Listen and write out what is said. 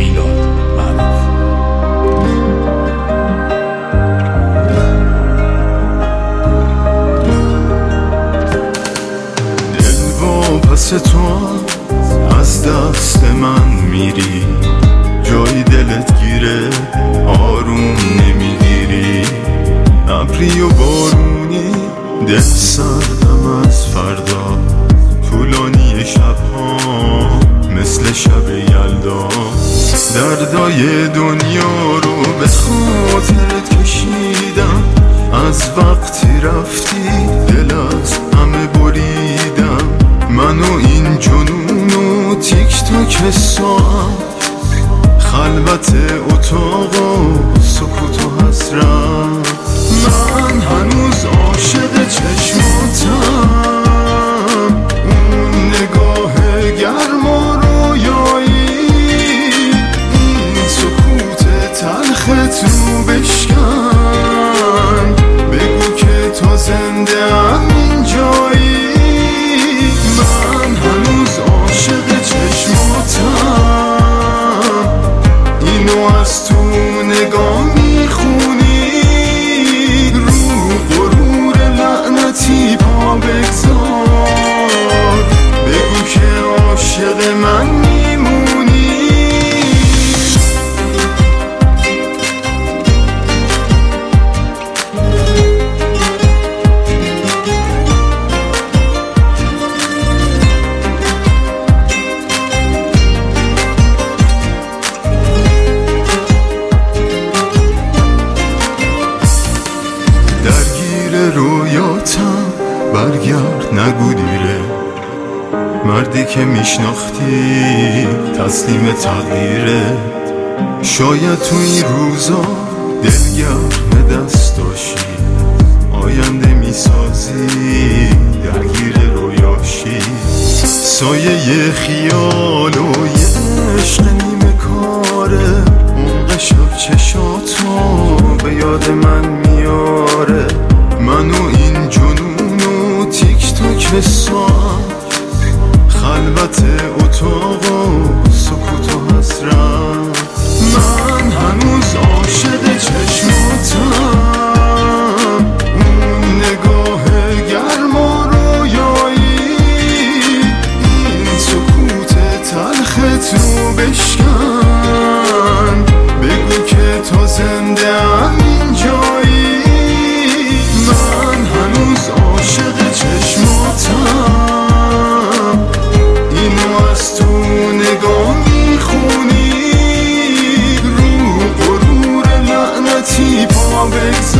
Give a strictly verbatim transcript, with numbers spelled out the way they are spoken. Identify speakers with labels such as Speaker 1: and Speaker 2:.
Speaker 1: میلاد معروف.
Speaker 2: دل و پس تو از دست من میری، جای دلت گیره آروم نمیگیری. ابری و بارونی دل سردم از فردا، طولانی شبها مثل شب یلدا. دردای دنیا رو به خاطرت کشیدم، از وقتی رفتی دل از همه بریدم. من و این جنون و تیک تاک ساعت، خلوت اتاق و سکوت و حسرت. من هنوز عاشق چشماتم، اون نگاه گرم و رویایی، این سکوت تلخت رو بشکن، بگو که تا زنده ام اینجایی. من هنوز عاشق چشماتم، اینو از تو نگاه میخونی، رو غرور لعنتی پا بگذار، بگو که عاشق من میمونی. رویاتم برگرد نگو دیره، مردی که میشناختی تسلیم تقدیره. شاید تو این روزا دلگرم دستاشی، آینده میسازی درگیر رویاشی. سایه خیال و یه عشق نیمه کاره، عمق شب چشاتو به یاد من میاره. من و این جنون و تیک تاک ساعت، خلوت اتاق و سکوت و حسرت. من هنوز عاشق چشماتم، اون نگاه گرم و رویایی، این سکوت تلخت رو بشکن، بگو که تا زنده ام اینجایی. من هنوز عاشق چشماتم، اینو از تو نگاه میخونی، رو غرور لعنتی پا بگذار.